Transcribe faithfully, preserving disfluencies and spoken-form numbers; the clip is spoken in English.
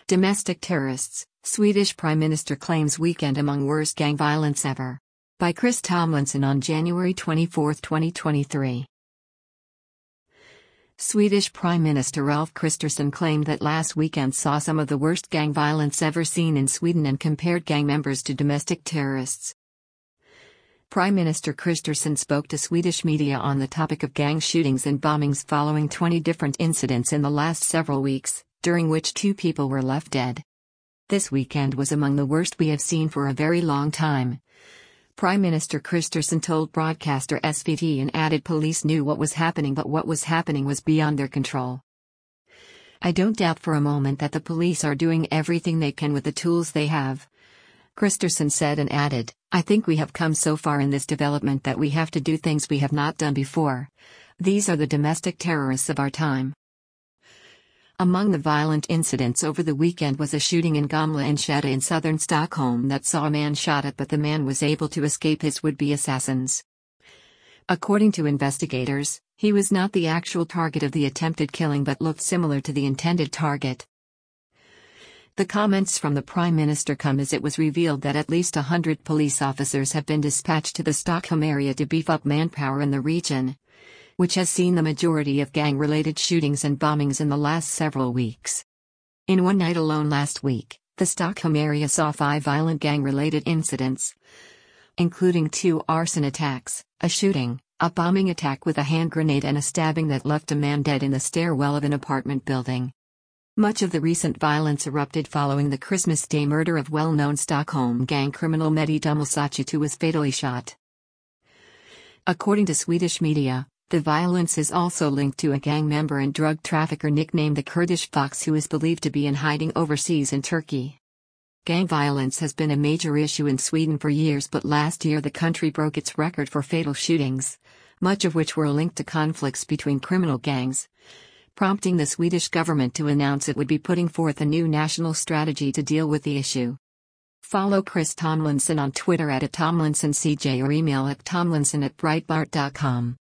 Domestic terrorists, Swedish Prime Minister claims weekend among worst gang violence ever. By Chris Tomlinson on January twenty-fourth, twenty twenty-three. Swedish Prime Minister Ulf Kristersson claimed that last weekend saw some of the worst gang violence ever seen in Sweden and compared gang members to domestic terrorists. Prime Minister Kristersson spoke to Swedish media on the topic of gang shootings and bombings following twenty different incidents in the last several weeks, during which two people were left dead. This weekend was among the worst we have seen for a very long time. Prime Minister Kristersson told broadcaster S V T and added police knew what was happening, but what was happening was beyond their control. I don't doubt for a moment that the police are doing everything they can with the tools they have, Kristersson said and added, I think we have come so far in this development that we have to do things we have not done before. These are the domestic terrorists of our time. Among the violent incidents over the weekend was a shooting in Gamla Enskede in southern Stockholm that saw a man shot at, but the man was able to escape his would-be assassins. According to investigators, he was not the actual target of the attempted killing but looked similar to the intended target. The comments from the Prime Minister come as it was revealed that at least a hundred police officers have been dispatched to the Stockholm area to beef up manpower in the region, which has seen the majority of gang-related shootings and bombings in the last several weeks. In one night alone last week, the Stockholm area saw five violent gang-related incidents, including two arson attacks, a shooting, a bombing attack with a hand grenade and a stabbing that left a man dead in the stairwell of an apartment building. Much of the recent violence erupted following the Christmas Day murder of well-known Stockholm gang criminal Mehdi Dummelsacic, who was fatally shot. According to Swedish media, the violence is also linked to a gang member and drug trafficker nicknamed the Kurdish Fox, who is believed to be in hiding overseas in Turkey. Gang violence has been a major issue in Sweden for years, but last year the country broke its record for fatal shootings, much of which were linked to conflicts between criminal gangs, prompting the Swedish government to announce it would be putting forth a new national strategy to deal with the issue. Follow Chris Tomlinson on Twitter at Tomlinson C J or email at tomlinson at breitbart dot com.